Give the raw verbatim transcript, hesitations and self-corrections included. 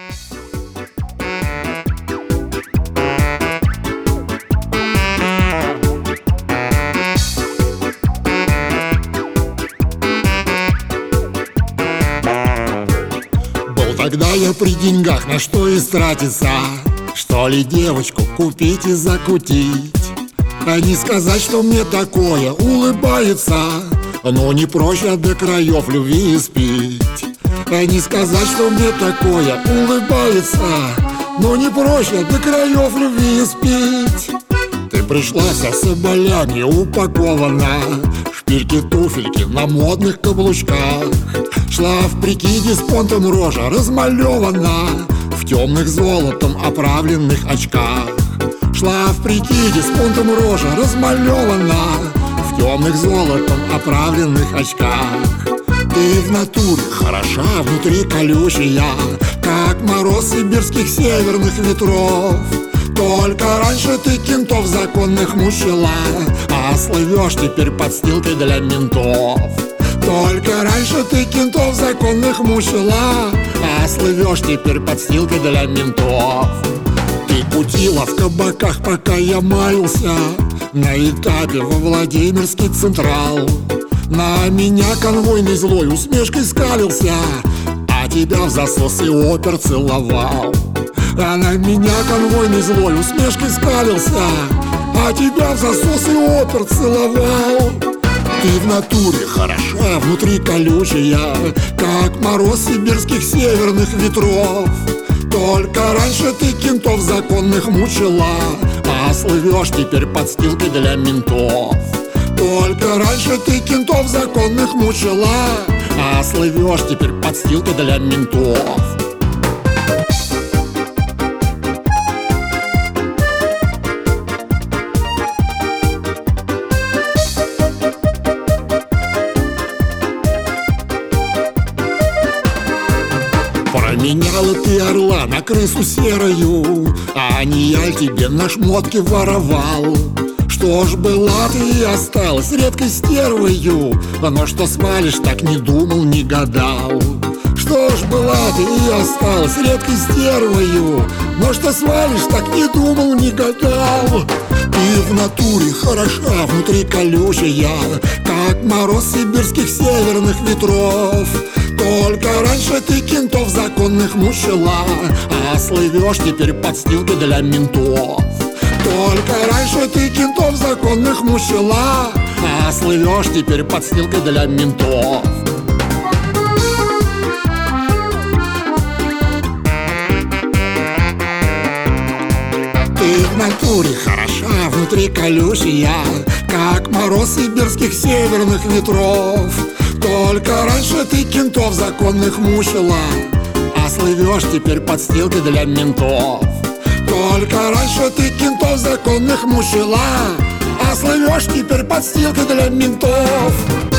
Когда я при деньгах, на что истратиться? Что ли девочку купить и закутить? А не сказать, что мне такое улыбается, но не проще до краев любви испить. А не сказать, что мне такое улыбается, но не проще до краев любви испить. Ты пришла вся соболями упакована, шпильки, туфельки на модных каблучках. Шла в прикиде с понтом рожа размалевана, в темных золотом оправленных очках. Шла в прикиде с понтом рожа размалевана, в темных золотом оправленных очках. Ты в натуре хороша, внутри колючая, как мороз сибирских северных ветров. Только раньше ты кентов законных мучила, а слывешь теперь подстилкой для ментов. Только раньше ты кентов законных мучила, а слывешь теперь подстилкой для ментов. Ты кутила в кабаках, пока я маялся на этапе во Владимирский Централ. На меня конвойный злой усмешкой скалился, а тебя в засос и опер целовал. А на меня конвойный злой усмешкой скалился, а тебя в засос и опер целовал. Ты в натуре хороша, внутри колючая, как мороз сибирских северных ветров. Только раньше ты кентов законных мучила, а слывешь теперь подстилкой для ментов. Только раньше ты кентов законных мучила, а слывешь теперь подстилкой для ментов. Променяла ты орла на крысу серую, а не я тебе на шмотке воровал. Что ж, была ты и осталась редкой стервою, но что свалишь, так не думал, не гадал. Что ж, была ты и осталась редкой стервою, но что свалишь, так не думал, не гадал. Ты в натуре хороша, внутри колючая, как мороз сибирских северных ветров. Только раньше ты кентов законных мучила, а слывешь теперь подстилкой для ментов. Только раньше ты кентов законных мучила, а слывешь теперь подстилкой для ментов. Ты в натуре хороша, внутри колючая, как мороз сибирских северных ветров. Только раньше ты кентов законных мучила, а слывешь теперь подстилкой для ментов. Только раньше ты кентов законных мучила, а слывешь теперь подстилкой для ментов.